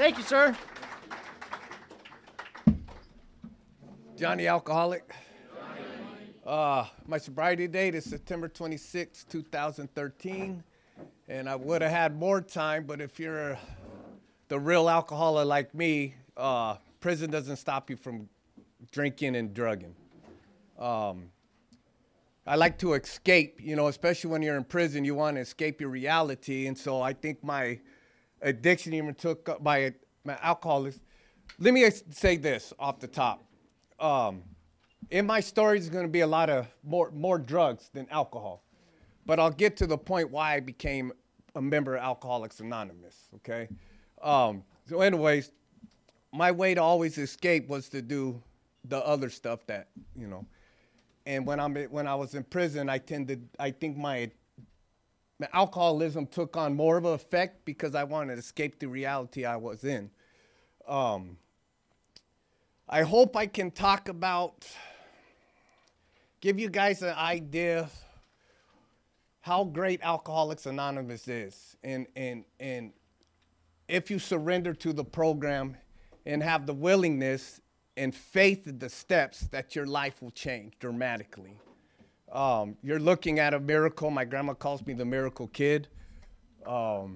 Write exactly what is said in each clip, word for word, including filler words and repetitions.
Thank you, sir. Johnny Alcoholic. Uh, my sobriety date is September twenty-sixth, two thousand thirteen, and I would have had more time, but if you're the real alcoholic like me, uh, prison doesn't stop you from drinking and drugging. Um, I like to escape, you know, especially when you're in prison, you want to escape your reality, and so I think my addiction even took up my, my alcoholism. Let me say this off the top. Um, in my story, there's going to be a lot of more, more drugs than alcohol. But I'll get to the point why I became a member of Alcoholics Anonymous, okay? Um, so anyways, my way to always escape was to do the other stuff that, you know. And when, I'm, when I was in prison, I tended, I think my, my alcoholism took on more of an effect because I wanted to escape the reality I was in. Um, I hope I can talk about, give you guys an idea how great Alcoholics Anonymous is. And, and, and if you surrender to the program and have the willingness and faith in the steps, that your life will change dramatically. Um, you're looking at a miracle. My grandma calls me the miracle kid. Um,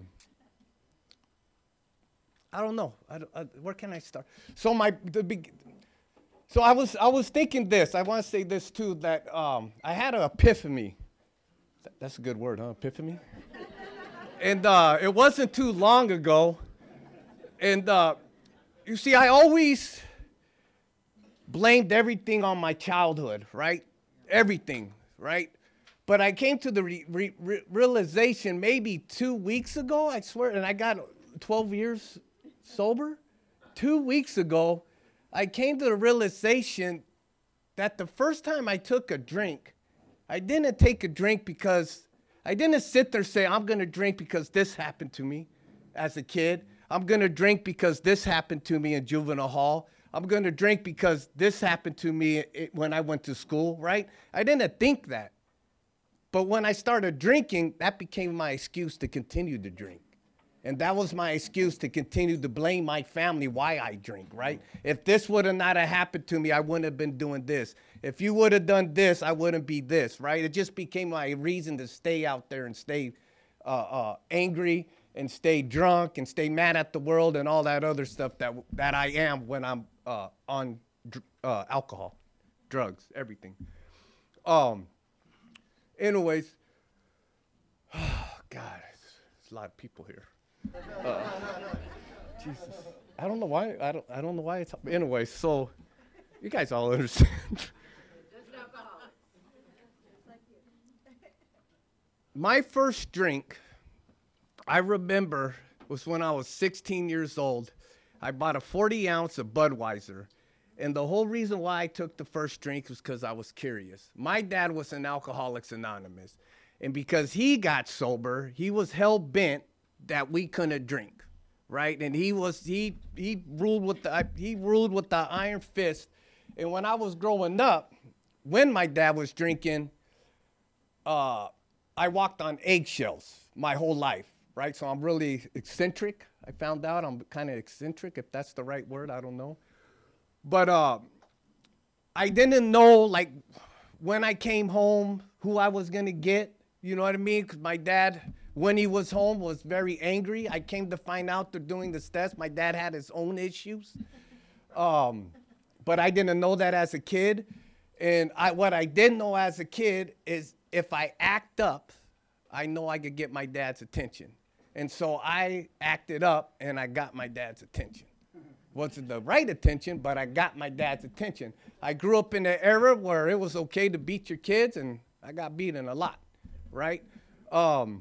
I don't know. I, I, where can I start? So my the big. So I was I was thinking this. I want to say this too. That um, I had an epiphany. That's a good word, huh? Epiphany. And uh, it wasn't too long ago. And uh, you see, I always blamed everything on my childhood, right? Everything, right? But I came to the re- re- re- realization maybe two weeks ago. I swear, and I got twelve years sober. Two weeks ago, I came to the realization that the first time I took a drink, I didn't take a drink because, I didn't sit there and say, I'm going to drink because this happened to me as a kid. I'm going to drink because this happened to me in juvenile hall. I'm going to drink because this happened to me when I went to school, right? I didn't think that. But when I started drinking, that became my excuse to continue to drink. And that was my excuse to continue to blame my family why I drink, right? If this would have not have happened to me, I wouldn't have been doing this. If you would have done this, I wouldn't be this, right? It just became my reason to stay out there and stay uh, uh, angry and stay drunk and stay mad at the world and all that other stuff that that I am when I'm uh, on uh, alcohol, drugs, everything. Um. Anyways, oh, God, there's a lot of people here. Uh, Jesus, I don't know why. I don't. I don't know why it's. Anyway, so you guys all understand. My first drink, I remember, was when I was sixteen years old. I bought a forty ounce of Budweiser, and the whole reason why I took the first drink was because I was curious. My dad was in Alcoholics Anonymous, and because he got sober, he was hell bent that we couldn't drink, right? And he was he he ruled with the he ruled with the iron fist. And when I was growing up, when my dad was drinking, uh, I walked on eggshells my whole life, right? So I'm really eccentric. I found out I'm kind of eccentric, if that's the right word. I don't know, but uh, I didn't know like when I came home who I was gonna get. You know what I mean? Because my dad, when he was home, was very angry. I came to find out they're doing this test. My dad had his own issues. Um, but I didn't know that as a kid. And I, what I did know as a kid is if I act up, I know I could get my dad's attention. And so I acted up and I got my dad's attention. Wasn't the right attention, but I got my dad's attention. I grew up in an era where it was okay to beat your kids, and I got beaten a lot, right? Um,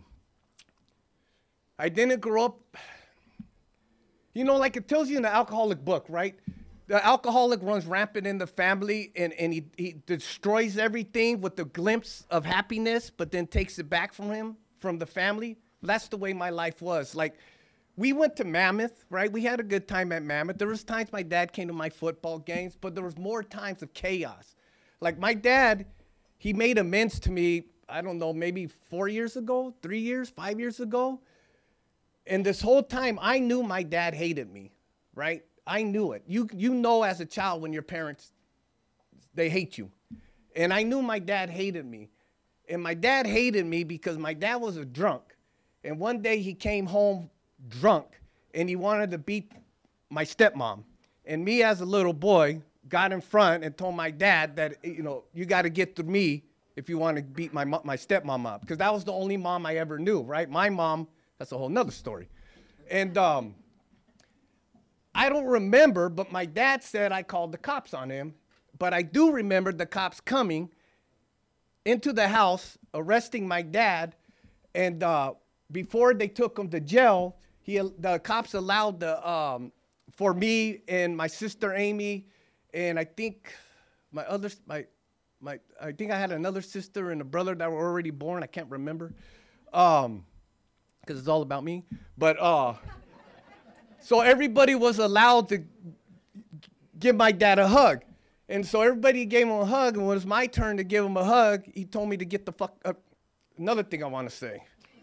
I didn't grow up, you know, like it tells you in the alcoholic book, right? The alcoholic runs rampant in the family, and, and he, he destroys everything with the glimpse of happiness, but then takes it back from him, from the family. That's the way my life was. Like, we went to Mammoth, right? We had a good time at Mammoth. There was times my dad came to my football games, but there was more times of chaos. Like, my dad, he made amends to me, I don't know, maybe four years ago, three years, five years ago. And this whole time, I knew my dad hated me. right? I knew it. You you know as a child when your parents, they hate you. And I knew my dad hated me. And my dad hated me because my dad was a drunk. And one day he came home drunk and he wanted to beat my stepmom. And me as a little boy got in front and told my dad that, you know, you got to get to me if you want to beat my my stepmom up. Because that was the only mom I ever knew, right? My mom, that's a whole nother story. And um, I don't remember, but my dad said I called the cops on him. But I do remember the cops coming into the house, arresting my dad. And uh, before they took him to jail, he, the cops allowed the, um, for me and my sister Amy, and I think my other, my, my, I think I had another sister and a brother that were already born. I can't remember, um, because it's all about me. But uh, so everybody was allowed to give my dad a hug. And so everybody gave him a hug, and when it was my turn to give him a hug, he told me to get the fuck up. Another thing I want to say.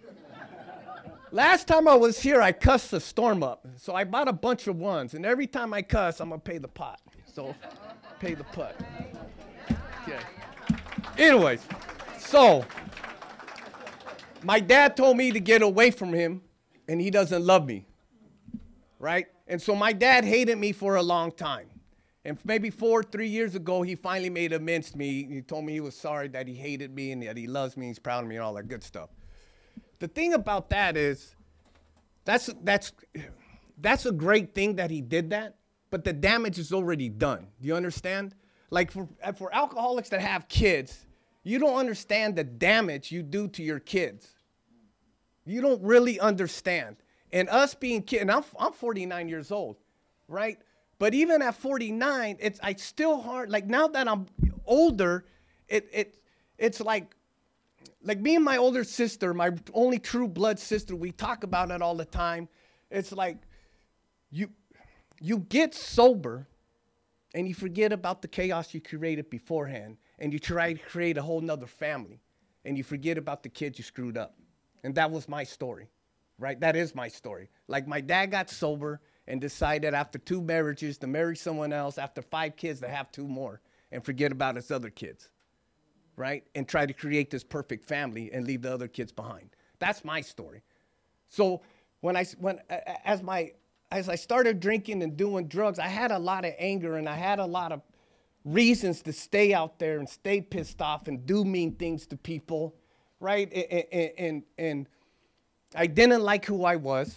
Last time I was here, I cussed the storm up. So I bought a bunch of ones, and every time I cuss, I'm going to pay the pot. So pay the pot. Okay. Anyways, so my dad told me to get away from him, and he doesn't love me, right? And so my dad hated me for a long time. And maybe four, three years ago, he finally made amends to me. He told me he was sorry that he hated me and that he loves me, he's proud of me and all that good stuff. The thing about that is, that's, that's, that's a great thing that he did that, but the damage is already done. Do you understand? Like for, for alcoholics that have kids, you don't understand the damage you do to your kids. You don't really understand. And us being kids, and I'm, I'm forty-nine years old, right? But even at forty-nine, it's I still hard. Like now that I'm older, it it it's like like me and my older sister, my only true blood sister, we talk about it all the time. It's like you you get sober and you forget about the chaos you created beforehand, and you try to create a whole nother family, and you forget about the kids you screwed up. And that was my story, right? That is my story. Like my dad got sober and decided after two marriages to marry someone else, after five kids to have two more, and forget about his other kids, right? And try to create this perfect family and leave the other kids behind. That's my story. So when I, when, as my, as I started drinking and doing drugs, I had a lot of anger and I had a lot of reasons to stay out there and stay pissed off and do mean things to people, right? And, and, and, and I didn't like who I was.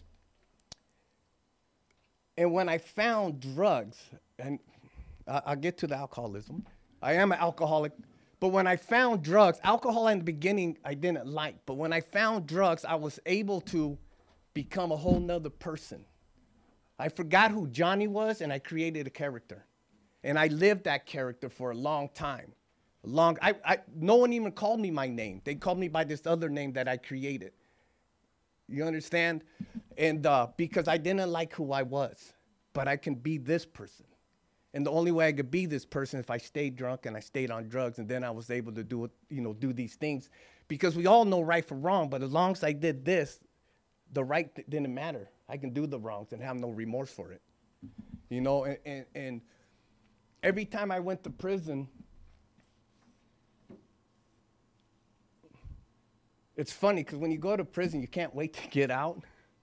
And when I found drugs, and I'll get to the alcoholism, I am an alcoholic, but when I found drugs, alcohol in the beginning I didn't like, but when I found drugs, I was able to become a whole nother person. I forgot who Johnny was, and I created a character. And I lived that character for a long time. A long, I, I, no one even called me my name. They called me by this other name that I created. You understand? And uh, because I didn't like who I was, but I can be this person. And the only way I could be this person is if I stayed drunk and I stayed on drugs, and then I was able to do it, you know, do these things. Because we all know right from wrong, but as long as I did this, the right th- didn't matter. I can do the wrongs and have no remorse for it. You know, and, and, and every time I went to prison, it's funny because when you go to prison, you can't wait to get out.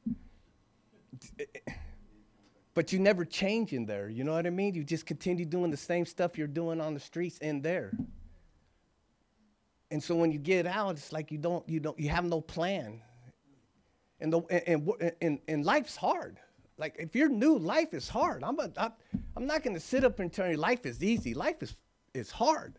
But you never change in there, you know what I mean? You just continue doing the same stuff you're doing on the streets in there. And so when you get out, it's like you don't, you don't, you have no plan. And the and and, and, and life's hard. Like if you're new, life is hard. I'm a, I, I'm not going to sit up and tell you life is easy. Life is is hard.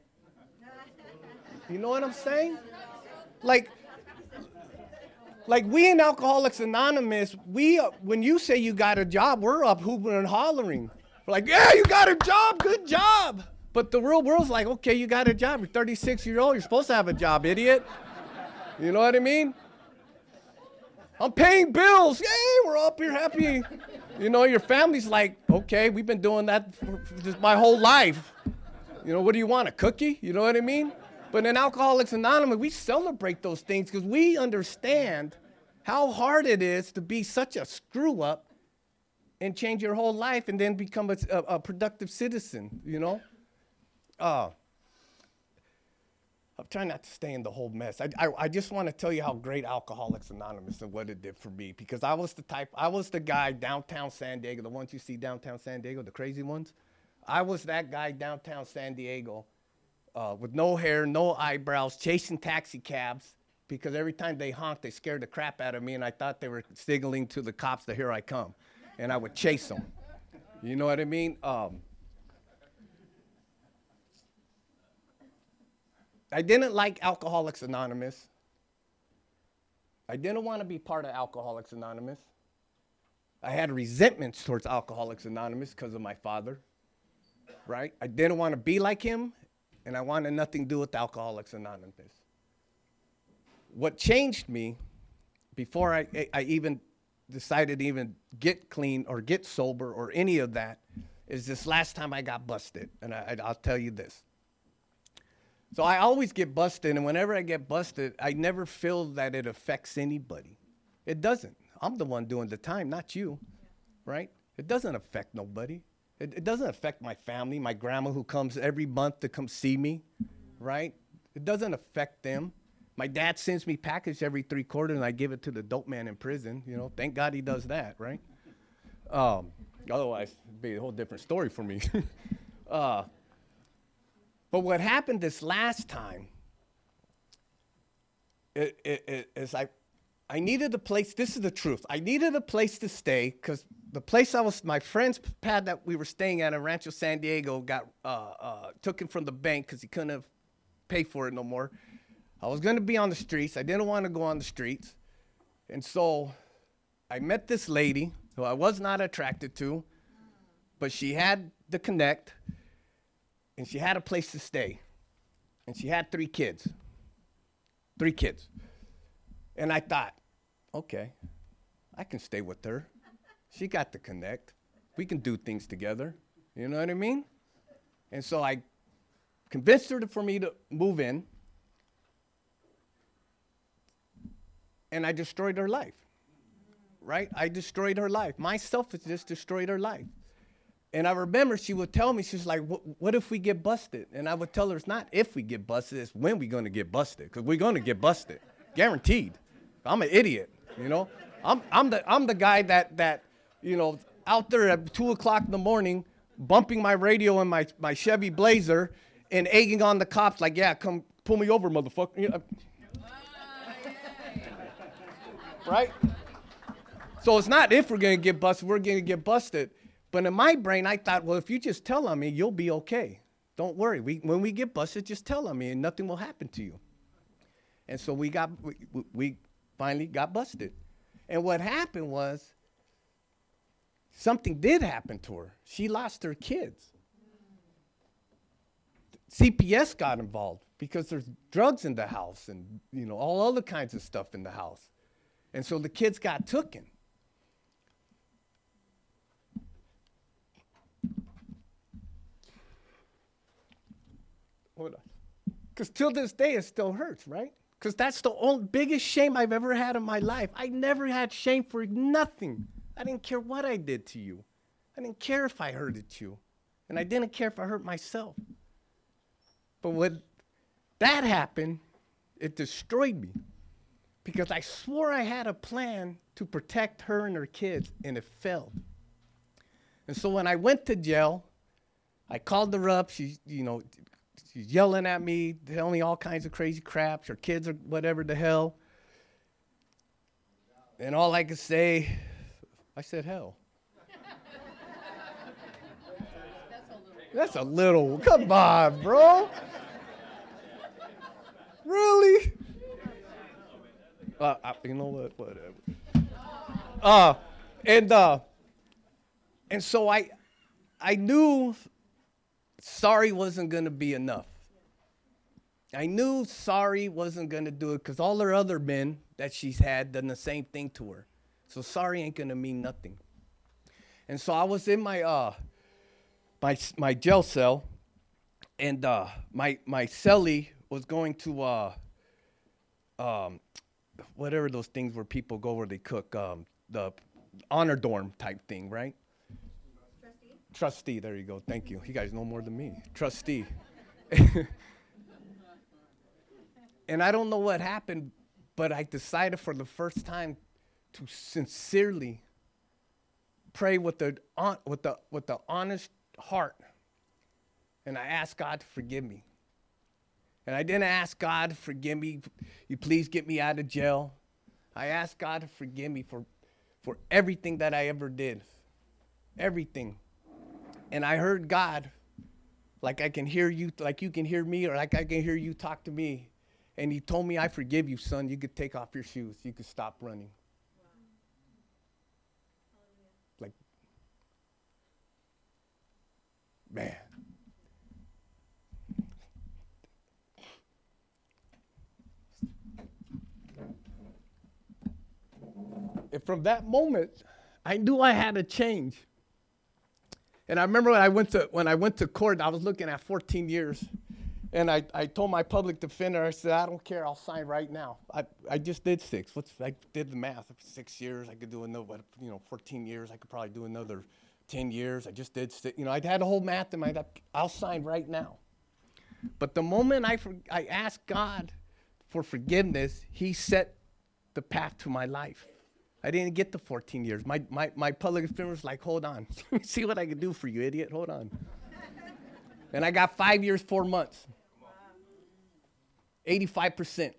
You know what I'm saying? Like. Like we in Alcoholics Anonymous, we uh, when you say you got a job, we're up hooping and hollering. We're like, yeah, you got a job, good job. But the real world's like, okay, you got a job. You're thirty-six years old. You're supposed to have a job, idiot. You know what I mean? I'm paying bills. Yay, we're up here happy. You know, your family's like, okay, we've been doing that for, for just my whole life. You know, what do you want, a cookie? You know what I mean? But in Alcoholics Anonymous, we celebrate those things because we understand how hard it is to be such a screw-up and change your whole life and then become a, a, a productive citizen, you know? Uh, I'm trying not to stay in the whole mess. I, I, I just want to tell you how great Alcoholics Anonymous and what it did for me, because I was the type, I was the guy downtown San Diego, the ones you see downtown San Diego, the crazy ones. I was that guy downtown San Diego uh, with no hair, no eyebrows, chasing taxi cabs, because every time they honked, they scared the crap out of me, and I thought they were signaling to the cops that here I come, and I would chase them. You know what I mean? Um, I didn't like Alcoholics Anonymous. I didn't want to be part of Alcoholics Anonymous. I had resentments towards Alcoholics Anonymous because of my father, right? I didn't want to be like him, and I wanted nothing to do with Alcoholics Anonymous. What changed me before I, I even decided to even get clean or get sober or any of that is this last time I got busted, and I, I'll tell you this. So I always get busted, and whenever I get busted, I never feel that it affects anybody. It doesn't. I'm the one doing the time, not you, right? It doesn't affect nobody. It, it doesn't affect my family, my grandma who comes every month to come see me, right? It doesn't affect them. My dad sends me package every three quarters, and I give it to the dope man in prison. You know, thank God he does that, right? Um, otherwise, it'd be a whole different story for me. uh, But what happened this last time it, it, it, is I, I needed a place. This is the truth. I needed a place to stay because the place I was, my friend's pad that we were staying at in Rancho San Diego got uh, uh, took him from the bank because he couldn't have paid for it no more. I was going to be on the streets. I didn't want to go on the streets. And so I met this lady who I was not attracted to, but she had the connect. And she had a place to stay. And she had three kids. Three kids. And I thought, okay, I can stay with her. She got the connect. We can do things together. You know what I mean? And so I convinced her to, for me to move in. And I destroyed her life. Right? I destroyed her life. My selfishness destroyed her life. And I remember she would tell me, she's like, what if we get busted? And I would tell her, it's not if we get busted, it's when we're going to get busted, because we're going to get busted, guaranteed. I'm an idiot, you know? I'm, I'm, the, I'm the guy that, that, you know, out there at two o'clock in the morning, bumping my radio in my, my Chevy Blazer and egging on the cops like, yeah, come pull me over, motherfucker. You know? Right? So it's not if we're going to get busted, we're going to get busted. But in my brain, I thought, well, if you just tell on me, you'll be okay. Don't worry. We, when we get busted, just tell on me, and nothing will happen to you. And so we got, we, we finally got busted. And what happened was, something did happen to her. She lost her kids. C P S got involved because there's drugs in the house and, you know, all other kinds of stuff in the house. And so the kids got taken. Hold on. Because till this day, it still hurts, right? Because that's the only biggest shame I've ever had in my life. I never had shame for nothing. I didn't care what I did to you. I didn't care if I hurted you. And I didn't care if I hurt myself. But when that happened, it destroyed me. Because I swore I had a plan to protect her and her kids, and it failed. And so when I went to jail, I called her up. She, you know, she's yelling at me, telling me all kinds of crazy crap. Her kids are whatever the hell. And all I could say, I said, hell. That's a little, come on, bro. Really? Uh, I, you know what, whatever. Uh, and, uh, and so I, I knew sorry wasn't going to be enough. I knew sorry wasn't going to do it because all her other men that she's had done the same thing to her. So sorry ain't going to mean nothing. And so I was in my uh my my jail cell, and uh, my my cellie was going to uh um whatever those things where people go where they cook, um the honor dorm type thing, right? Trustee, there you go. Thank you. You guys know more than me. Trustee. And I don't know what happened, but I decided for the first time to sincerely pray with the with the with the honest heart. And I asked God to forgive me. And I didn't ask God to forgive me. You please get me out of jail. I asked God to forgive me for, for everything that I ever did. Everything. And I heard God, like I can hear you, like you can hear me, or like I can hear you talk to me. And he told me, I forgive you, son. You could take off your shoes. You could stop running. Wow. Like, man. And from that moment, I knew I had to change. And I remember when I went to when I went to court, I was looking at fourteen years. And I, I told my public defender, I said, I don't care, I'll sign right now. I, I just did six. What's I did the math. Six years, I could do another, you know, fourteen years, I could probably do another ten years. I just did six. You know, I had a whole math in my head. I'll sign right now. But the moment I, for, I asked God for forgiveness, he set the path to my life. I didn't get the fourteen years. My, my, my public defender was like, hold on. Let me see what I can do for you, idiot. Hold on. And I got five years, four months. eighty-five percent.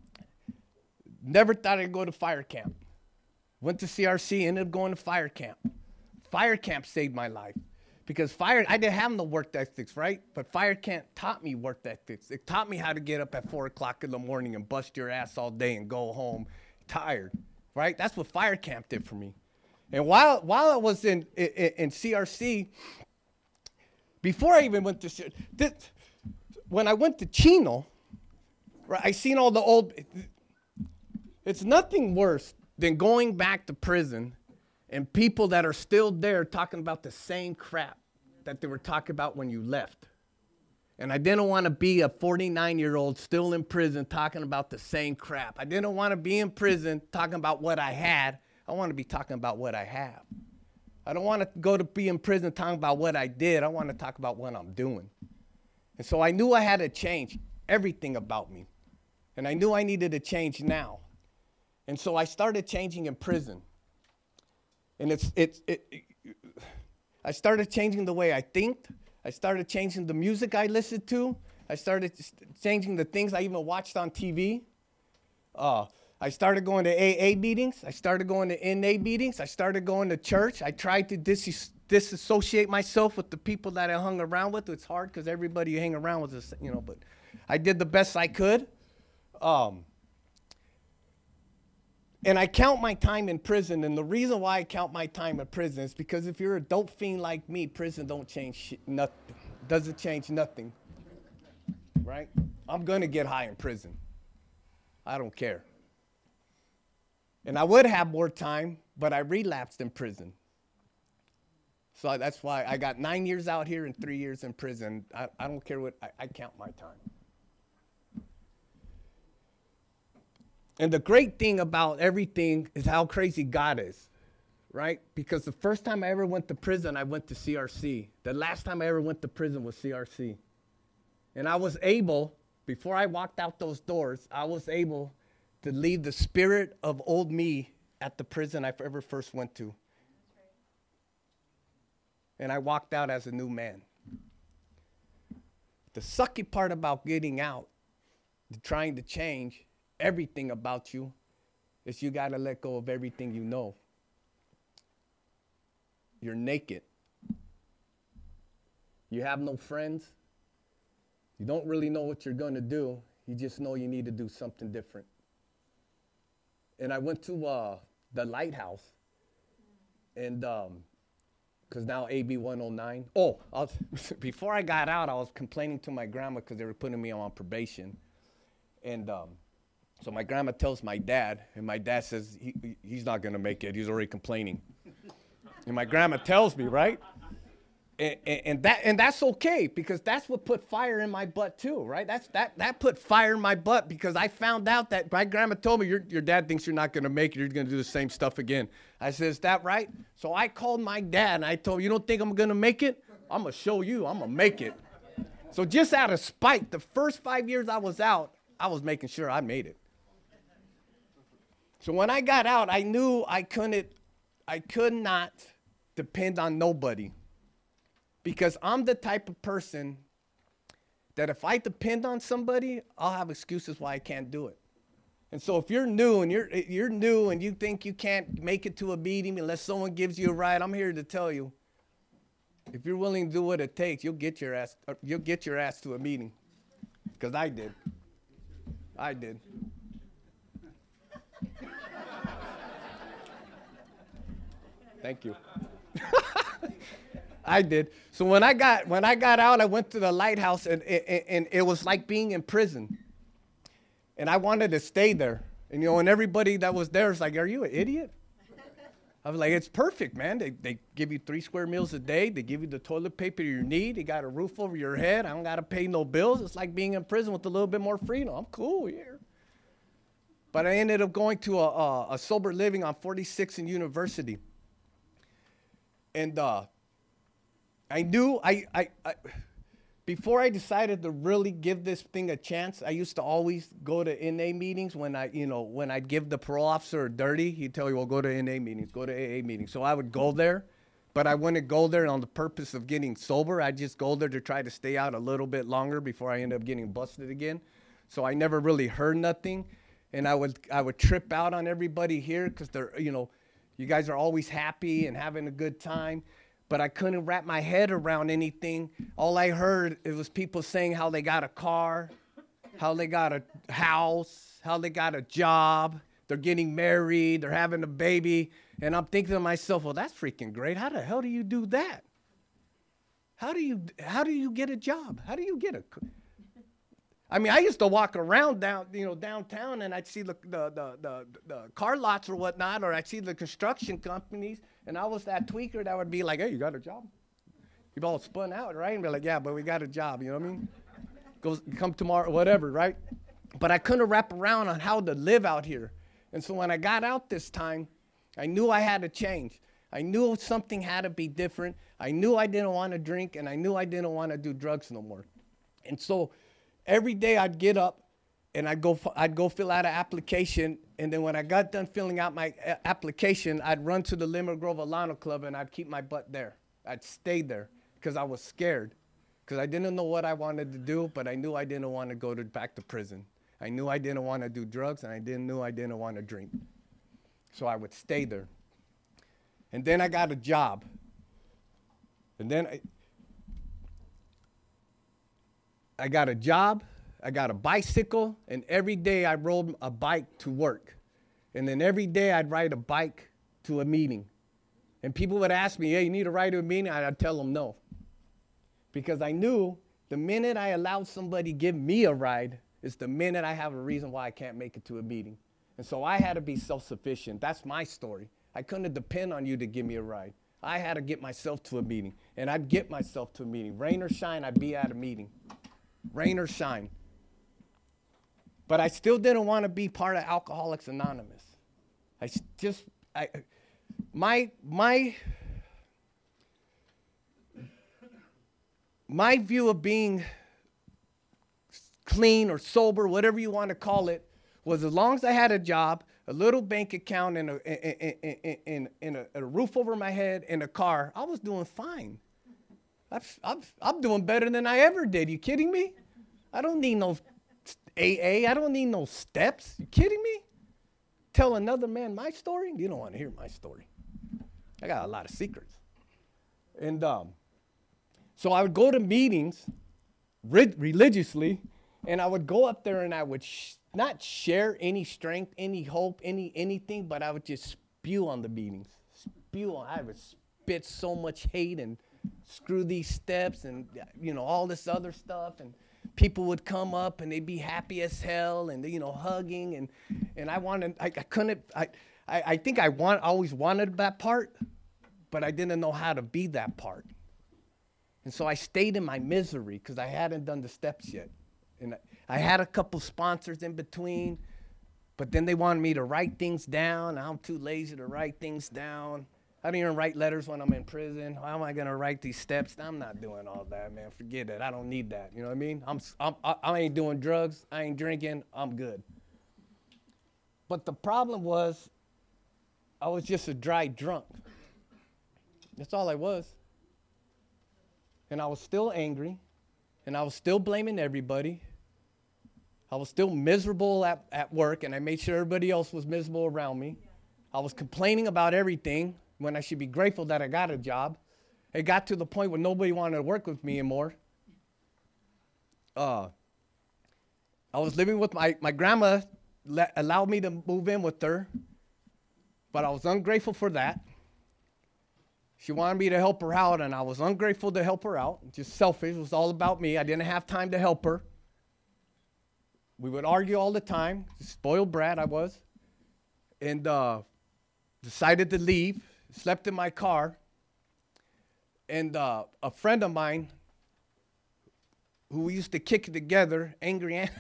Never thought I'd go to fire camp. Went to C R C, ended up going to fire camp. Fire camp saved my life. Because fire, I didn't have no work ethics, right? But fire camp taught me work ethics. It taught me how to get up at four o'clock in the morning and bust your ass all day and go home tired, right? That's what fire camp did for me. And while while I was in, in, in C R C, before I even went to, this, when I went to Chino, right, I seen all the old, it's nothing worse than going back to prison and people that are still there talking about the same crap that they were talking about when you left. And I didn't want to be a forty-nine-year-old still in prison talking about the same crap. I didn't want to be in prison talking about what I had. I want to be talking about what I have. I don't want to go to be in prison talking about what I did. I want to talk about what I'm doing. And so I knew I had to change everything about me. And I knew I needed to change now. And so I started changing in prison. And it's, it's, it, it, I started changing the way I think. I started changing the music I listened to. I started changing the things I even watched on T V. Uh, I started going to A A meetings. I started going to N A meetings. I started going to church. I tried to dis- disassociate myself with the people that I hung around with. It's hard because everybody you hang around with is, you know, but I did the best I could. Um, and I count my time in prison, and the reason why I count my time in prison is because if you're a dope fiend like me, prison don't change shit, nothing. Doesn't change nothing, right? I'm gonna get high in prison. I don't care. And I would have more time, but I relapsed in prison. So that's why I got nine years out here and three years in prison. I, I don't care what, I, I count my time. And the great thing about everything is how crazy God is, right? Because the first time I ever went to prison, I went to C R C. The last time I ever went to prison was C R C. And I was able, before I walked out those doors, I was able to leave the spirit of old me at the prison I ever first went to. And I walked out as a new man. The sucky part about getting out, the trying to change everything about you, is you got to let go of everything you know. You're naked. You have no friends. You don't really know what you're going to do. You just know you need to do something different. And I went to uh, the Lighthouse, and um, because now A B one oh nine. Oh, I was, before I got out, I was complaining to my grandma because they were putting me on probation. And um, so my grandma tells my dad, and my dad says, he, he's not going to make it. He's already complaining. And my grandma tells me, right? And, and, and that and that's okay, because that's what put fire in my butt too, right? That's that that put fire in my butt, because I found out that my grandma told me, your your dad thinks you're not gonna make it, you're gonna do the same stuff again. I said, is that right? So I called my dad and I told him, you don't think I'm gonna make it? I'm gonna show you, I'm gonna make it. So just out of spite, the first five years I was out, I was making sure I made it. So when I got out, I knew I couldn't, I could not depend on nobody. Because I'm the type of person that if I depend on somebody, I'll have excuses why I can't do it. And so if you're new and you're you're new and you think you can't make it to a meeting unless someone gives you a ride, I'm here to tell you, if you're willing to do what it takes, you'll get your ass you'll get your ass to a meeting. Because I did. I did. Thank you. I did. So when I got when I got out, I went to the lighthouse, and, and, and it was like being in prison. And I wanted to stay there. And you know, and everybody that was there was like, "Are you an idiot?" I was like, "It's perfect, man. They they give you three square meals a day. They give you the toilet paper you need. They got a roof over your head. I don't gotta pay no bills. It's like being in prison with a little bit more freedom. I'm cool here." But I ended up going to a a, a sober living on forty-sixth and University. And uh, I knew, I, I, I, before I decided to really give this thing a chance, I used to always go to N A meetings when I, you know, when I'd give the parole officer a dirty, he'd tell you, well, go to N A meetings, go to A A meetings. So I would go there, but I wouldn't go there on the purpose of getting sober. I'd just go there to try to stay out a little bit longer before I ended up getting busted again. So I never really heard nothing. And I would, I would trip out on everybody here because they're, you know, you guys are always happy and having a good time. But I couldn't wrap my head around anything. All I heard, it was people saying how they got a car, how they got a house, how they got a job, they're getting married, they're having a baby. And I'm thinking to myself, well, that's freaking great. How the hell do you do that? How do you, how do you get a job? How do you get a, I mean, I used to walk around down, you know, downtown, and I'd see the, the, the, the, the car lots or whatnot, or I'd see the construction companies, and I was that tweaker that would be like, hey, you got a job? You've all spun out, right? And be like, yeah, but we got a job, you know what I mean? Go, come tomorrow, whatever, right? But I couldn't wrap around on how to live out here. And so when I got out this time, I knew I had to change. I knew something had to be different. I knew I didn't want to drink, and I knew I didn't want to do drugs no more. And so every day I'd get up and I'd go, I'd go fill out an application. And then when I got done filling out my a- application, I'd run to the Limerick Grove Alano Club and I'd keep my butt there. I'd stay there because I was scared, because I didn't know what I wanted to do, but I knew I didn't want to go to, back to prison. I knew I didn't want to do drugs, and I didn't knew I didn't want to drink. So I would stay there. And then I got a job. And then I, I got a job, I got a bicycle, and every day I rode a bike to work. And then every day I'd ride a bike to a meeting. And people would ask me, hey, you need a ride to a meeting? I'd tell them no. Because I knew the minute I allowed somebody give me a ride is the minute I have a reason why I can't make it to a meeting. And so I had to be self-sufficient. That's my story. I couldn't depend on you to give me a ride. I had to get myself to a meeting. And I'd get myself to a meeting. Rain or shine, I'd be at a meeting. Rain or shine. But I still didn't want to be part of Alcoholics Anonymous. I just, I, my, my, my view of being clean or sober, whatever you want to call it, was as long as I had a job, a little bank account, and a, in, in, in, in a, a roof over my head, and a car, I was doing fine. I've, I've, I'm doing better than I ever did. You kidding me? I don't need no A A. I don't need no steps. You kidding me? Tell another man my story? You don't want to hear my story. I got a lot of secrets. And um, so I would go to meetings re- religiously, and I would go up there and I would sh- not share any strength, any hope, any anything, but I would just spew on the meetings. Spew on. I would spit so much hate and screw these steps and, you know, all this other stuff. And people would come up and they'd be happy as hell and, you know, hugging. And, and I wanted, I, I couldn't, I, I, I think I want, always wanted that part, but I didn't know how to be that part. And so I stayed in my misery because I hadn't done the steps yet. And I had a couple sponsors in between, but then they wanted me to write things down. I'm too lazy to write things down. I don't even write letters when I'm in prison. How am I going to write these steps? I'm not doing all that, man. Forget it. I don't need that. You know what I mean? I'm, I'm, I ain't doing drugs. I ain't drinking. I'm good. But the problem was I was just a dry drunk. That's all I was. And I was still angry, and I was still blaming everybody. I was still miserable at, at work, and I made sure everybody else was miserable around me. I was complaining about everything when I should be grateful that I got a job. It got to the point where nobody wanted to work with me anymore. Uh, I was living with my, my grandma, let, allowed me to move in with her, but I was ungrateful for that. She wanted me to help her out, and I was ungrateful to help her out. Just selfish. It was all about me. I didn't have time to help her. We would argue all the time. Spoiled brat I was. And uh, decided to leave. Slept in my car. And uh, a friend of mine, who we used to kick it together, Angry, An-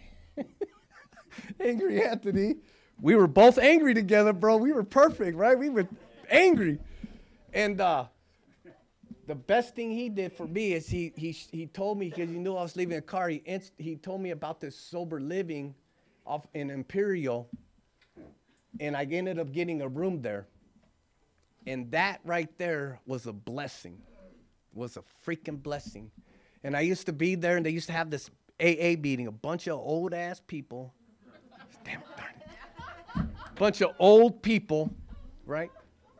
Angry Anthony, we were both angry together, bro. We were perfect, right? We were angry. And uh, the best thing he did for me is he he he told me, because he knew I was leaving a car, he, inst- he told me about this sober living off in Imperial, and I ended up getting a room there. And that right there was a blessing, was a freaking blessing. And I used to be there, and they used to have this A A meeting, a bunch of old-ass people. Damn, darn it. Bunch of old people, right?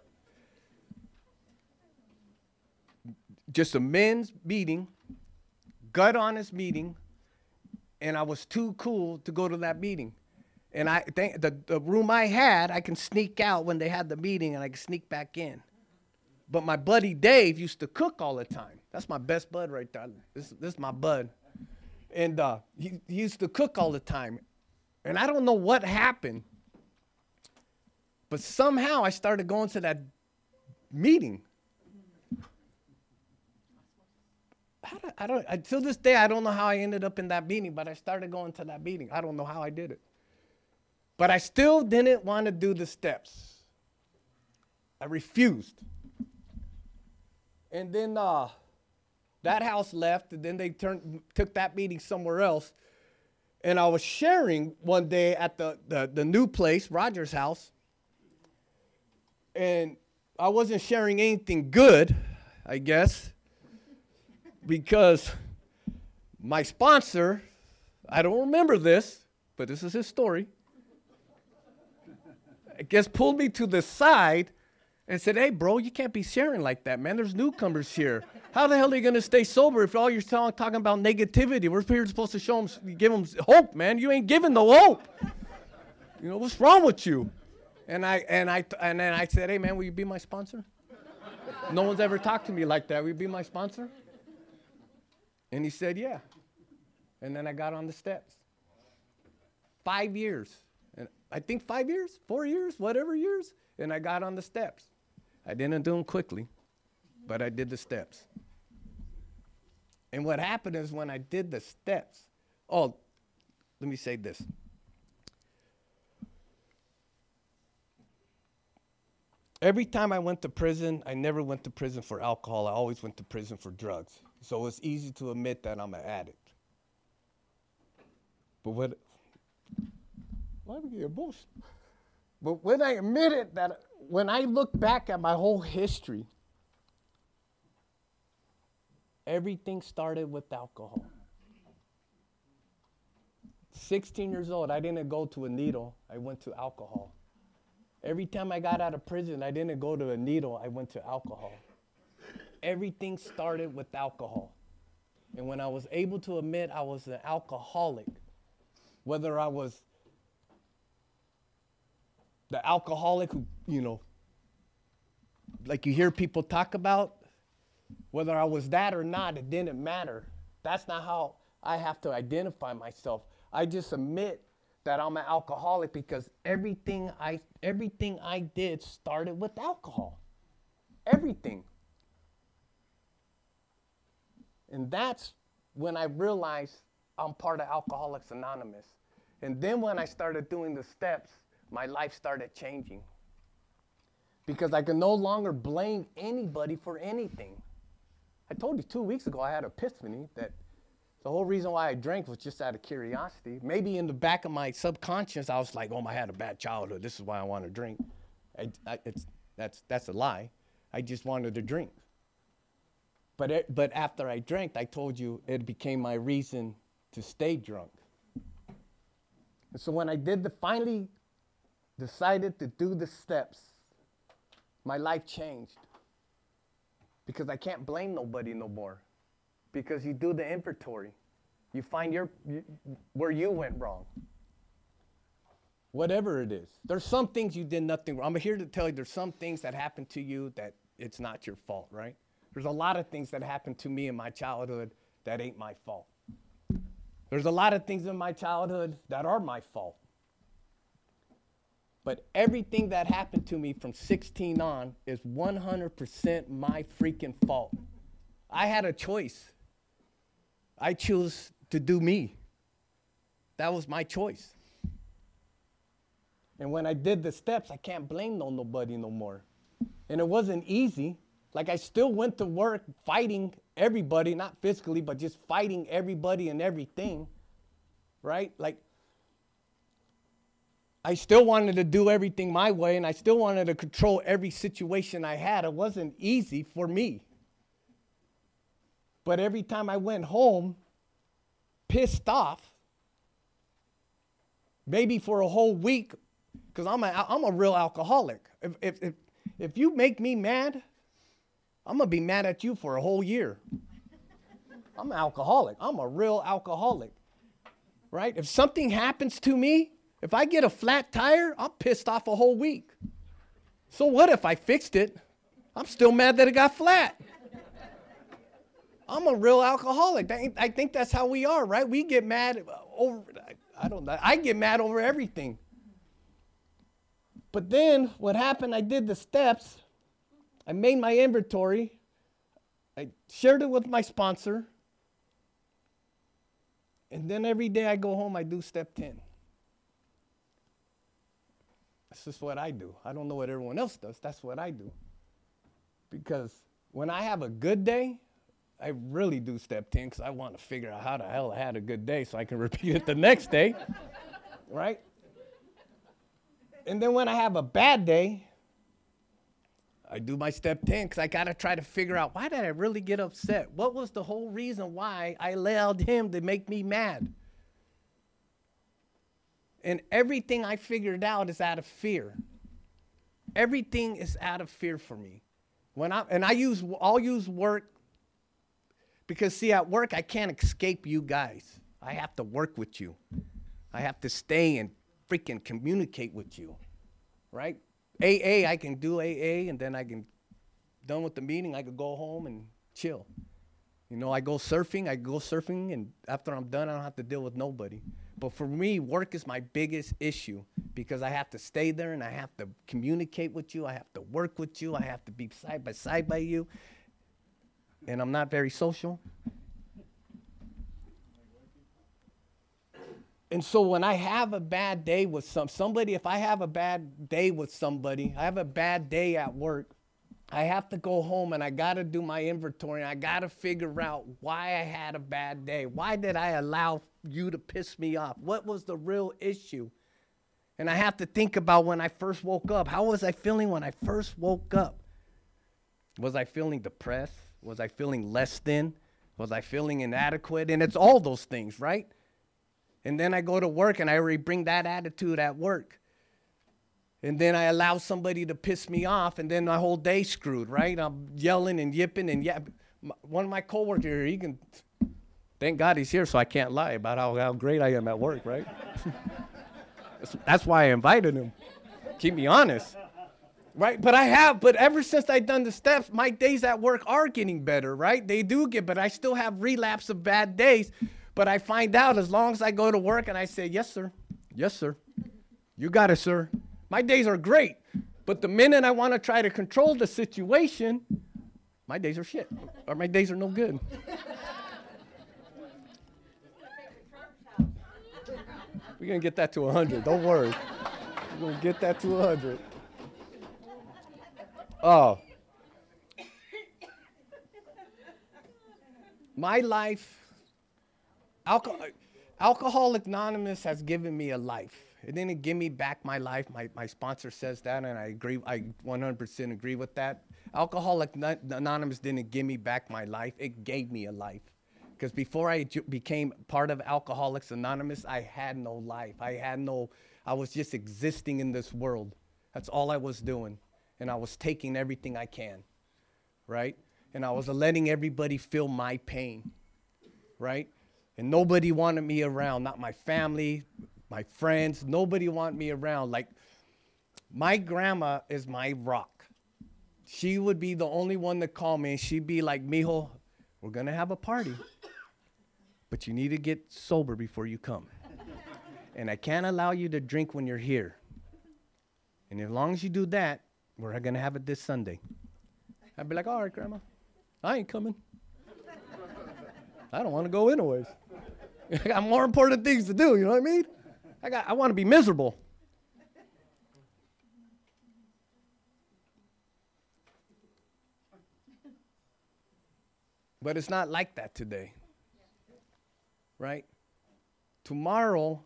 Just a men's meeting, gut honest meeting, and I was too cool to go to that meeting. And I think the, the room I had, I can sneak out when they had the meeting, and I can sneak back in. But my buddy Dave used to cook all the time. That's my best bud right there. This, this is my bud. And uh, he, he used to cook all the time. And I don't know what happened, but somehow I started going to that meeting. I don't, I don't, until this day, I don't know how I ended up in that meeting, but I started going to that meeting. I don't know how I did it. But I still didn't want to do the steps. I refused. And then uh, that house left, and then they turned, took that meeting somewhere else. And I was sharing one day at the, the, the new place, Roger's house. And I wasn't sharing anything good, I guess. Because my sponsor, I don't remember this, but this is his story, I guess pulled me to the side and said, hey, bro, you can't be sharing like that, man. There's newcomers here. How the hell are you going to stay sober if all you're talking, talking about negativity? We're here supposed to show them, give them hope, man. You ain't giving no hope. You know, what's wrong with you? And I and I and then I said, hey, man, will you be my sponsor? No one's ever talked to me like that. Will you be my sponsor? And he said, yeah. And then I got on the steps. Five years. And I think five years, four years, whatever years. And I got on the steps. I didn't do them quickly, but I did the steps. And what happened is when I did the steps, oh, let me say this. Every time I went to prison, I never went to prison for alcohol. I always went to prison for drugs. So it's easy to admit that I'm an addict. But what, why do we get emotional? But when I admitted that, when I look back at my whole history, everything started with alcohol. sixteen years old, I didn't go to a needle, I went to alcohol. Every time I got out of prison, I didn't go to a needle, I went to alcohol. Everything started with alcohol. And when I was able to admit I was an alcoholic, whether I was the alcoholic who, you know, like you hear people talk about, whether I was that or not, it didn't matter. That's not how I have to identify myself. I just admit that I'm an alcoholic because everything I everything I did started with alcohol. Everything. And that's when I realized I'm part of Alcoholics Anonymous. And then when I started doing the steps, my life started changing. Because I could no longer blame anybody for anything. I told you two weeks ago I had an epiphany that the whole reason why I drank was just out of curiosity. Maybe in the back of my subconscious, I was like, oh, I had a bad childhood. This is why I want to drink. I, I, it's, that's, that's a lie. I just wanted to drink. But, it, but after I drank, I told you it became my reason to stay drunk. And so when I did the, finally decided to do the steps, my life changed. Because I can't blame nobody no more. Because you do the inventory. You find your you, where you went wrong. Whatever it is. There's some things you did nothing wrong. I'm here to tell you there's some things that happened to you that it's not your fault, right? There's a lot of things that happened to me in my childhood that ain't my fault. There's a lot of things in my childhood that are my fault. But everything that happened to me from sixteen on is one hundred percent my freaking fault. I had a choice. I chose to do me. That was my choice. And when I did the steps, I can't blame no nobody no more. And it wasn't easy. Like I still went to work fighting everybody, not physically, but just fighting everybody and everything, right? Like I still wanted to do everything my way, and I still wanted to control every situation I had. It wasn't easy for me. But every time I went home, pissed off, maybe for a whole week, because I'm a, I'm a real alcoholic. If, if, if, if you make me mad, I'm going to be mad at you for a whole year. I'm an alcoholic. I'm a real alcoholic, right? If something happens to me, if I get a flat tire, I'm pissed off a whole week. So what if I fixed it? I'm still mad that it got flat. I'm a real alcoholic. I think that's how we are, right? We get mad over, I don't know, I get mad over everything. But then what happened, I did the steps. I made my inventory. I shared it with my sponsor. And then every day I go home, I do step ten. That's just what I do. I don't know what everyone else does. That's what I do. Because when I have a good day, I really do step ten because I want to figure out how the hell I had a good day so I can repeat it the next day, right? And then when I have a bad day, I do my step ten because I got to try to figure out, why did I really get upset? What was the whole reason why I allowed him to make me mad? And everything I figured out is out of fear. Everything is out of fear for me. When I and I use I'll use work because see, at work I can't escape you guys. I have to work with you. I have to stay and freaking communicate with you. Right? A A, I can do A A and then I can done with the meeting, I could go home and chill. You know, I go surfing, I go surfing and after I'm done I don't have to deal with nobody. But for me, work is my biggest issue because I have to stay there and I have to communicate with you. I have to work with you. I have to be side by side by you. And I'm not very social. And so when I have a bad day with some somebody, if I have a bad day with somebody, I have a bad day at work, I have to go home and I got to do my inventory and I got to figure out why I had a bad day. Why did I allow you to piss me off? What was the real issue? And I have to think about when I first woke up. How was I feeling when I first woke up? Was I feeling depressed? Was I feeling less than? Was I feeling inadequate? And it's all those things, right? And then I go to work and I already bring that attitude at work. And then I allow somebody to piss me off, and then my whole day's screwed, right? I'm yelling and yipping and yeah. One of my coworkers here, he can, thank God he's here, so I can't lie about how, how great I am at work, right? that's, that's why I invited him. Keep me honest, right? But I have, but ever since I've done the steps, my days at work are getting better, right? They do get, but I still have relapse of bad days. But I find out as long as I go to work and I say, yes, sir, yes, sir, you got it, sir. My days are great, but the minute I want to try to control the situation, my days are shit, or my days are no good. We're going to get that to one hundred. Don't worry. We're going to get that to one hundred. Oh. My life, alcohol, Alcoholics Anonymous has given me a life. It didn't give me back my life. My, my sponsor says that, and I agree. I one hundred percent agree with that. Alcoholics Anonymous didn't give me back my life. It gave me a life. Because before I ju- became part of Alcoholics Anonymous, I had no life. I had no, I was just existing in this world. That's all I was doing. And I was taking everything I can, right? And I was letting everybody feel my pain, right? And nobody wanted me around, not my family, my friends. Nobody wanted me around. Like, my grandma is my rock. She would be the only one to call me, and she'd be like, Mijo, we're going to have a party, but you need to get sober before you come. And I can't allow you to drink when you're here. And as long as you do that, we're going to have it this Sunday. I'd be like, all right, Grandma, I ain't coming. I don't want to go anyways. I got more important things to do, you know what I mean? I got. I want to be miserable. But it's not like that today, right? Tomorrow,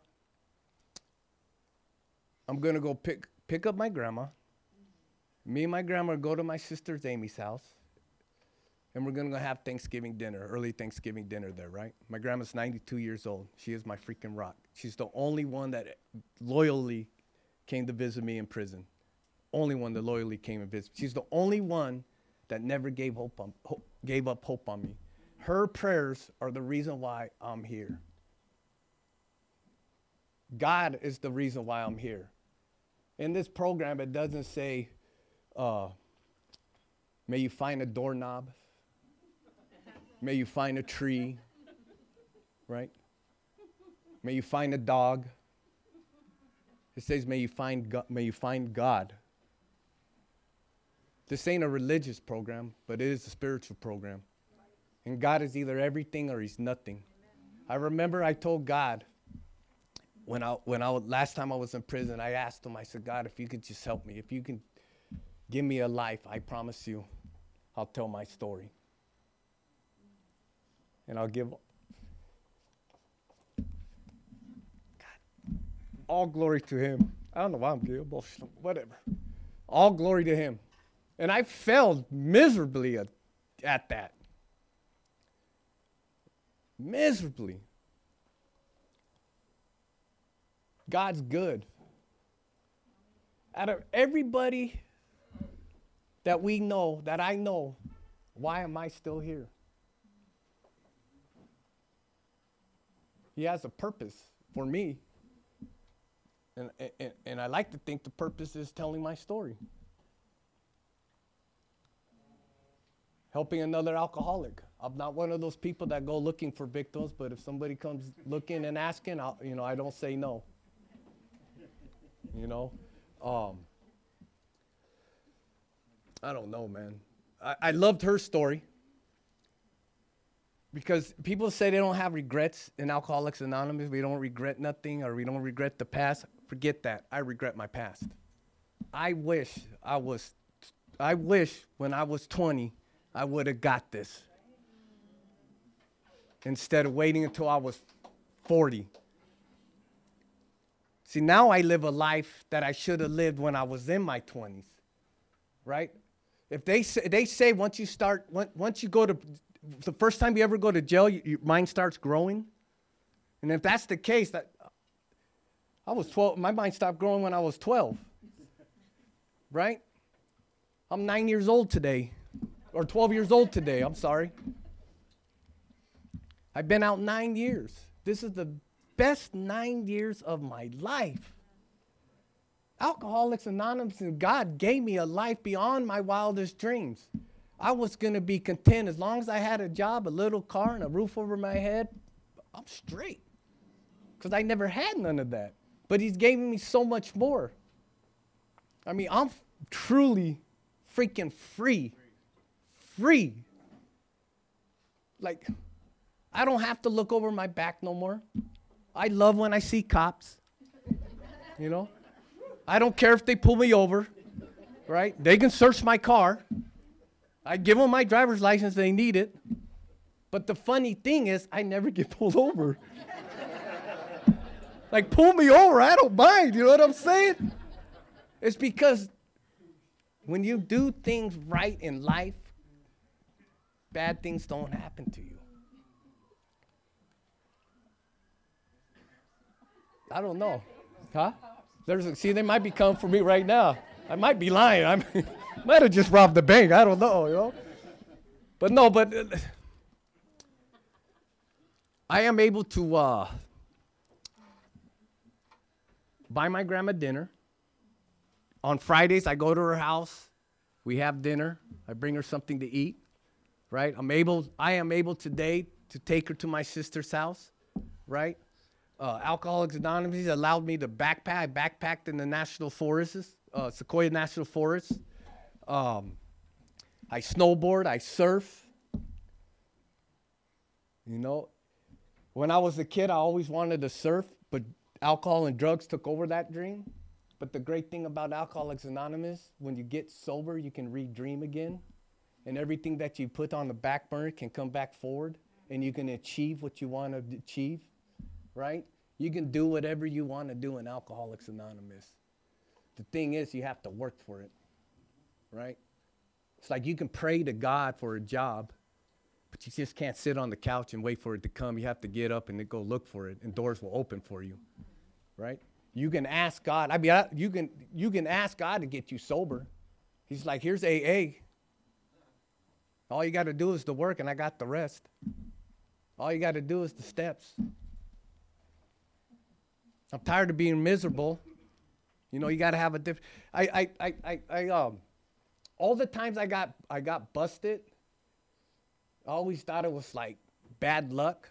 I'm going to go pick, pick up my grandma. Me and my grandma go to my sister Amy's house, and we're going to go have Thanksgiving dinner, early Thanksgiving dinner there, right? My grandma's ninety-two years old. She is my freaking rock. She's the only one that loyally came to visit me in prison. Only one that loyally came and visited. She's the only one that never gave hope on, hope, gave up hope on me. Her prayers are the reason why I'm here. God is the reason why I'm here. In this program, it doesn't say, uh, may you find a doorknob. May you find a tree, right? May you find a dog. It says, may you find God, may you find God. This ain't a religious program, but it is a spiritual program. And God is either everything or he's nothing. I remember I told God, when I, when I, last time I was in prison, I asked him, I said, God, if you could just help me, if you can give me a life, I promise you, I'll tell my story. And I'll give God, all glory to him. I don't know why I'm getting emotional, whatever. All glory to him. And I failed miserably at, at that. Miserably. God's good. Out of everybody that we know, that I know, why am I still here? He has a purpose for me. And, and, and I like to think the purpose is telling my story. Helping another alcoholic. I'm not one of those people that go looking for victims, but if somebody comes looking and asking, I'll, you know, I don't say no. You know? Um, I don't know, man. I, I loved her story. Because people say they don't have regrets in Alcoholics Anonymous. We don't regret nothing, or we don't regret the past. Forget that. I regret my past. I wish I was, I wish when I was twenty, I would have got this. Instead of waiting until I was forty. See, now I live a life that I should have lived when I was in my twenties, right? If they say, they say once you start, once you go to, the first time you ever go to jail, you, your mind starts growing. And if that's the case, that I was twelve, my mind stopped growing when I was twelve, right? I'm nine years old today, or twelve years old today, I'm sorry. I've been out nine years. This is the best nine years of my life. Alcoholics Anonymous and God gave me a life beyond my wildest dreams. I was going to be content as long as I had a job, a little car, and a roof over my head. I'm straight. Because I never had none of that. But he's giving me so much more. I mean, I'm f- truly freaking free. Free. Like, I don't have to look over my back no more. I love when I see cops. You know? I don't care if they pull me over, right? They can search my car. I give them my driver's license, they need it. But the funny thing is, I never get pulled over. Like, pull me over, I don't mind, you know what I'm saying? It's because when you do things right in life, bad things don't happen to you. I don't know. Huh? There's a, see, they might be coming for me right now. I might be lying. I might have just robbed the bank. I don't know, you know. But no, but uh, I am able to uh, buy my grandma dinner. On Fridays, I go to her house. We have dinner. I bring her something to eat, right? I'm able, I am able today to take her to my sister's house, right? Uh, Alcoholics Anonymous allowed me to backpack. I backpacked in the national forests, uh, Sequoia National Forest. Um, I snowboard, I surf. You know, when I was a kid, I always wanted to surf, but alcohol and drugs took over that dream. But the great thing about Alcoholics Anonymous, when you get sober, you can re-dream again. And everything that you put on the back burner can come back forward, and you can achieve what you want to achieve, right? You can do whatever you want to do in Alcoholics Anonymous. The thing is, you have to work for it, right? It's like you can pray to God for a job, but you just can't sit on the couch and wait for it to come. You have to get up and then go look for it, and doors will open for you, right? You can ask God. I mean, I, you can you can ask God to get you sober. He's like, here's A A. All you got to do is the work, and I got the rest. All you got to do is the steps. I'm tired of being miserable. You know, you got to have a different. I, I, I, I, I, um, all the times I got, I got busted, I always thought it was like bad luck.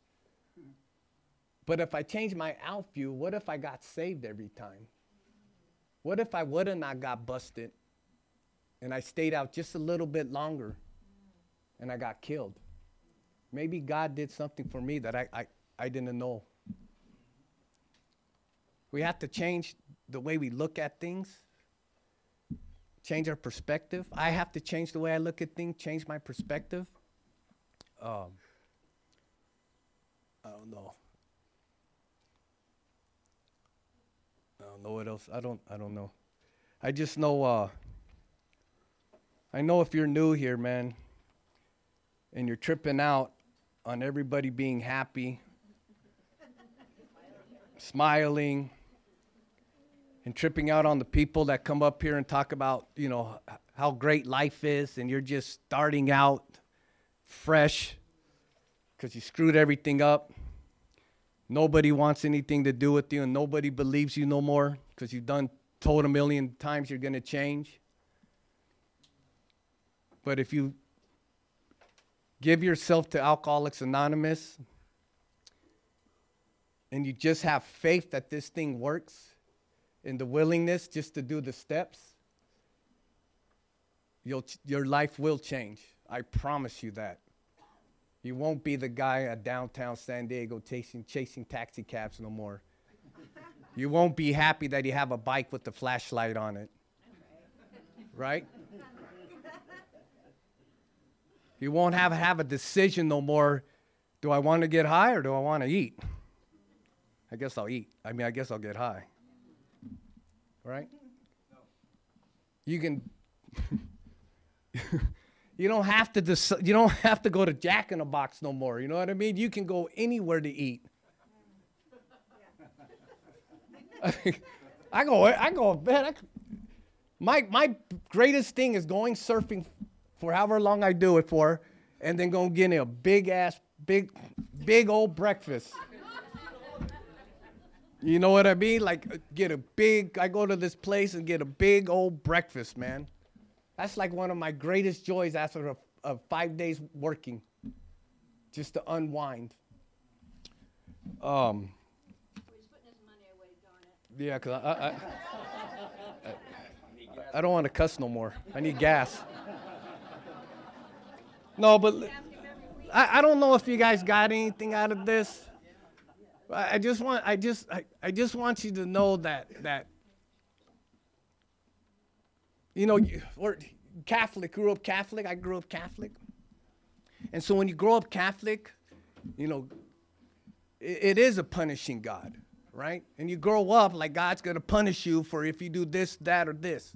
But if I changed my outview, what if I got saved every time? What if I would have not got busted and I stayed out just a little bit longer and I got killed? Maybe God did something for me that I, I, I didn't know. We have to change the way we look at things, change our perspective. I have to change the way I look at things, change my perspective. Um, I don't know. I don't know what else. I don't. I don't know. I just know. Uh, I know if you're new here, man, and you're tripping out on everybody being happy, smiling, and tripping out on the people that come up here and talk about, you know, h- how great life is, and you're just starting out fresh because you screwed everything up. Nobody wants anything to do with you, and nobody believes you no more because you've done told a million times you're going to change. But if you give yourself to Alcoholics Anonymous and you just have faith that this thing works and the willingness just to do the steps, you'll ch- your life will change. I promise you that. You won't be the guy at downtown San Diego chasing, chasing taxi cabs no more. You won't be happy that you have a bike with the flashlight on it. Right? You won't have, have a decision no more. Do I want to get high or do I want to eat? I guess I'll eat. I mean, I guess I'll get high. Right? You can... You don't have to dec- you don't have to go to Jack in the Box no more. You know what I mean? You can go anywhere to eat. I go I go man. I, my my greatest thing is going surfing for however long I do it for, and then going getting a big ass big big old breakfast. You know what I mean? Like get a big. I go to this place and get a big old breakfast, man. That's like one of my greatest joys after a, a five days working, just to unwind. Um, He's putting his money away, darn it. yeah, because I, I, I, I don't want to cuss no more. I need gas. No, but I, I don't know if you guys got anything out of this. I I just want I just I, I just want you to know that that you know you, we're Catholic, grew up Catholic. I grew up Catholic. And so when you grow up Catholic, you know, it, it is a punishing God, right? And you grow up like God's going to punish you for if you do this, that, or this.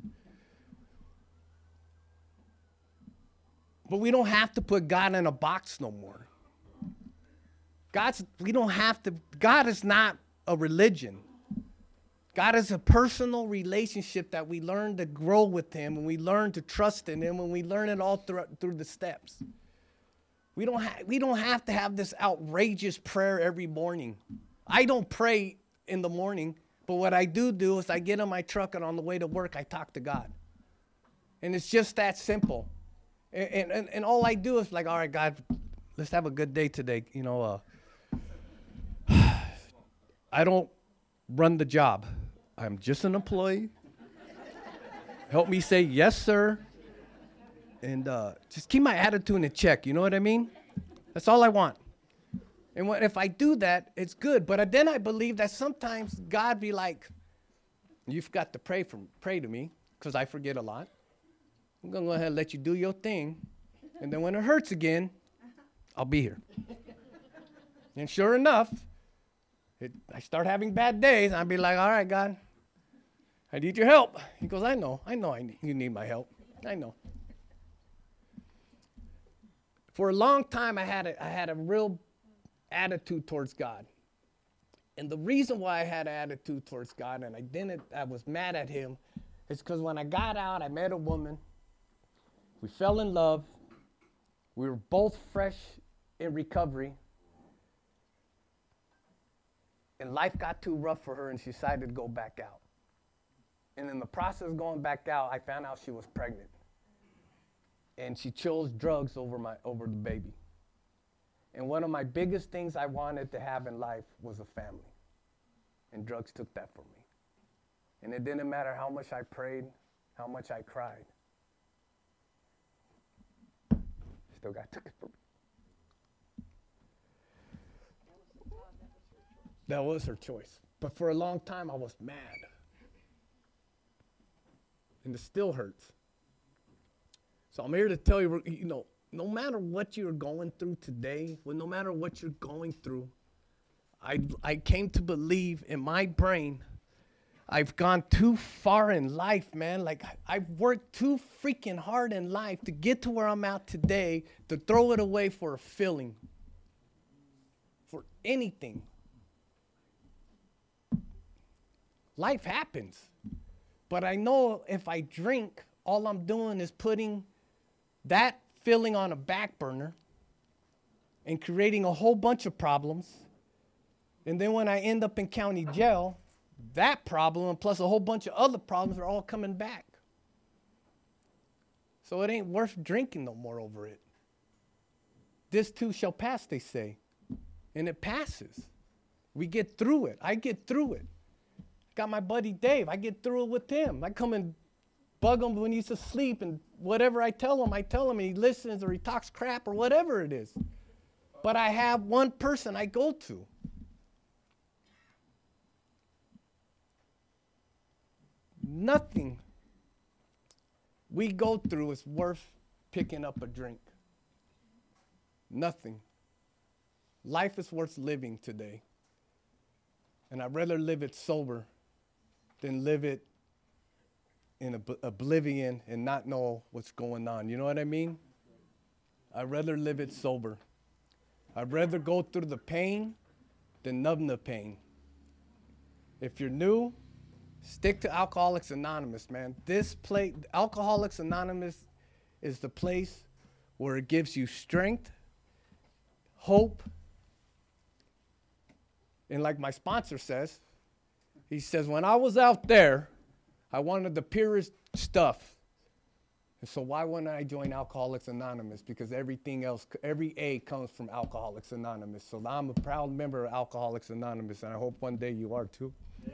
But we don't have to put God in a box no more. God's, we don't have to, God is not a religion. God is a personal relationship that we learn to grow with him, and we learn to trust in him, and we learn it all through, through the steps. We don't, ha- we don't have to have this outrageous prayer every morning. I don't pray in the morning, but what I do do is I get in my truck, and on the way to work, I talk to God. And it's just that simple. And, and, and all I do is like, all right, God, let's have a good day today. You know, uh, I don't run the job. I'm just an employee. Help me say yes, sir. And uh, just keep my attitude in check. You know what I mean? That's all I want. And what, if I do that, it's good. But then I believe that sometimes God be like, you forgot to pray for pray to me because I forget a lot. I'm going to go ahead and let you do your thing. And then when it hurts again, I'll be here. And sure enough, it, I start having bad days. And I'll be like, all right, God, I need your help. He goes, I know. I know I need, you need my help. I know. For a long time, I had a, I had a real attitude towards God. And the reason why I had an attitude towards God and I didn't, I was mad at him, is because when I got out, I met a woman. We fell in love. We were both fresh in recovery. And life got too rough for her, and she decided to go back out. And in the process of going back out, I found out she was pregnant. And she chose drugs over my over the baby. And one of my biggest things I wanted to have in life was a family. And drugs took that from me. And it didn't matter how much I prayed, how much I cried. Still got took it from me. That was her choice. But for a long time, I was mad. And it still hurts. So I'm here to tell you, you know, no matter what you're going through today, well, no matter what you're going through, I, I came to believe in my brain, I've gone too far in life, man. Like, I've worked too freaking hard in life to get to where I'm at today, to throw it away for a feeling, for anything. Life happens. But I know if I drink, all I'm doing is putting that feeling on a back burner and creating a whole bunch of problems. And then when I end up in county jail, that problem plus a whole bunch of other problems are all coming back. So it ain't worth drinking no more over it. This too shall pass, they say. And it passes. We get through it. I get through it. Got my buddy Dave. I get through it with him. I come and bug him when he's asleep, and whatever I tell him, I tell him, and he listens or he talks crap or whatever it is. But I have one person I go to. Nothing we go through is worth picking up a drink. Nothing. Life is worth living today. And I'd rather live it sober than live it in ob- oblivion and not know what's going on. You know what I mean? I'd rather live it sober. I'd rather go through the pain than numb the pain. If you're new, stick to Alcoholics Anonymous, man. This place, Alcoholics Anonymous is the place where it gives you strength, hope, and like my sponsor says, he says, when I was out there, I wanted the purest stuff. And so why wouldn't I join Alcoholics Anonymous? Because everything else, every A comes from Alcoholics Anonymous. So I'm a proud member of Alcoholics Anonymous, and I hope one day you are too. Yeah.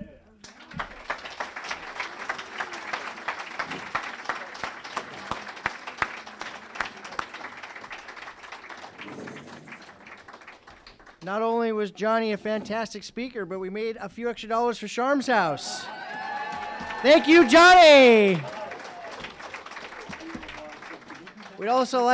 Not only was Johnny a fantastic speaker, but we made a few extra dollars for Sharm's house. Thank you, Johnny. We'd also like